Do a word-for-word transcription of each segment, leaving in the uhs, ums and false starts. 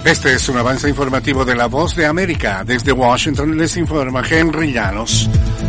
Este es un avance informativo de La Voz de América. Desde Washington les informa Henry Llanos.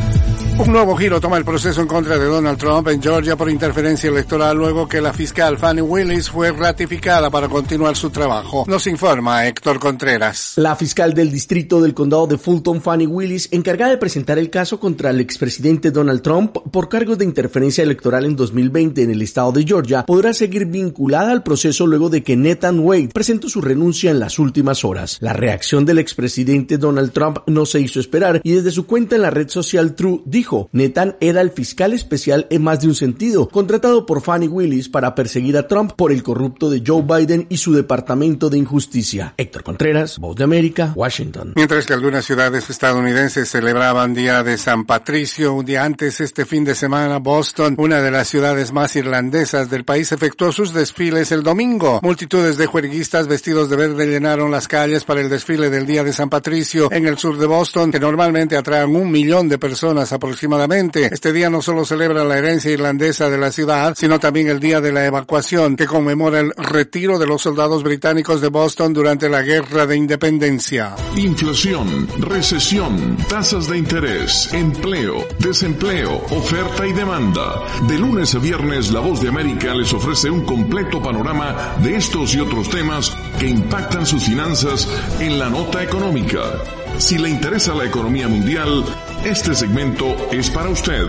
Un nuevo giro toma el proceso en contra de Donald Trump en Georgia por interferencia electoral luego que la fiscal Fani Willis fue ratificada para continuar su trabajo. Nos informa Héctor Contreras. La fiscal del distrito del condado de Fulton, Fani Willis, encargada de presentar el caso contra el expresidente Donald Trump por cargos de interferencia electoral en dos mil veinte en el estado de Georgia, podrá seguir vinculada al proceso luego de que Nathan Wade presentó su renuncia en las últimas horas. La reacción del expresidente Donald Trump no se hizo esperar y desde su cuenta en la red social True dijo: Nathan era el fiscal especial en más de un sentido, contratado por Fani Willis para perseguir a Trump por el corrupto de Joe Biden y su departamento de injusticia. Héctor Contreras, Voz de América, Washington. Mientras que algunas ciudades estadounidenses celebraban Día de San Patricio, un día antes este fin de semana, Boston, una de las ciudades más irlandesas del país, efectuó sus desfiles el domingo. Multitudes de juerguistas vestidos de verde llenaron las calles para el desfile del Día de San Patricio en el sur de Boston, que normalmente atraen un millón de personas aproximadamente. Este día no solo celebra la herencia irlandesa de la ciudad, sino también el Día de la Evacuación, que conmemora el retiro de los soldados británicos de Boston durante la Guerra de Independencia. Inflación, recesión, tasas de interés, empleo, desempleo, oferta y demanda. De lunes a viernes, La Voz de América les ofrece un completo panorama de estos y otros temas que impactan sus finanzas en la nota económica. Si le interesa la economía mundial, este segmento es para usted.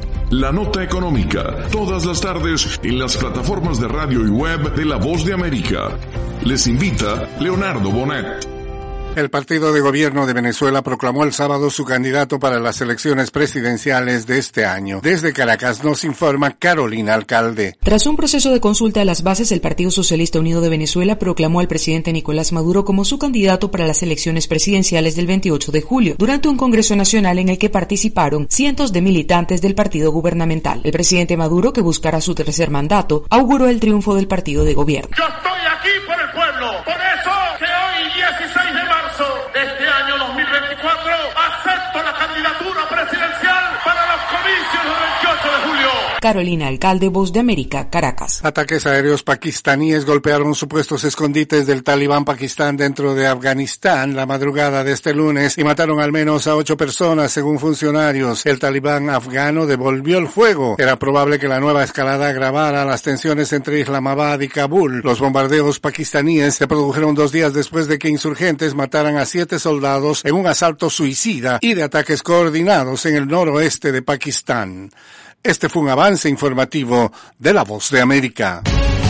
La Nota Económica, todas las tardes en las plataformas de radio y web de La Voz de América. Les invita Leonardo Bonet. El partido de gobierno de Venezuela proclamó el sábado su candidato para las elecciones presidenciales de este año. Desde Caracas nos informa Carolina Alcalde. Tras un proceso de consulta a las bases, el Partido Socialista Unido de Venezuela proclamó al presidente Nicolás Maduro como su candidato para las elecciones presidenciales del veintiocho de julio, durante un congreso nacional en el que participaron cientos de militantes del partido gubernamental. El presidente Maduro, que buscará su tercer mandato, auguró el triunfo del partido de gobierno. Yo estoy aquí por el pueblo, por eso que hoy, dieciséis de marzo de este año dos mil veinticuatro, acepto la candidatura presidencial para los comicios del veintiocho de julio. Carolina Alcalde, Voz de América, Caracas. Ataques aéreos pakistaníes golpearon supuestos escondites del Talibán Pakistán dentro de Afganistán la madrugada de este lunes y mataron al menos a ocho personas, según funcionarios. El Talibán afgano devolvió el fuego. Era probable que la nueva escalada agravara las tensiones entre Islamabad y Kabul. Los bombardeos pakistaníes se produjeron dos días después de que insurgentes mataran a siete soldados en un asalto suicida y de ataques coordinados en el noroeste de Pakistán. Este fue un avance informativo de La Voz de América.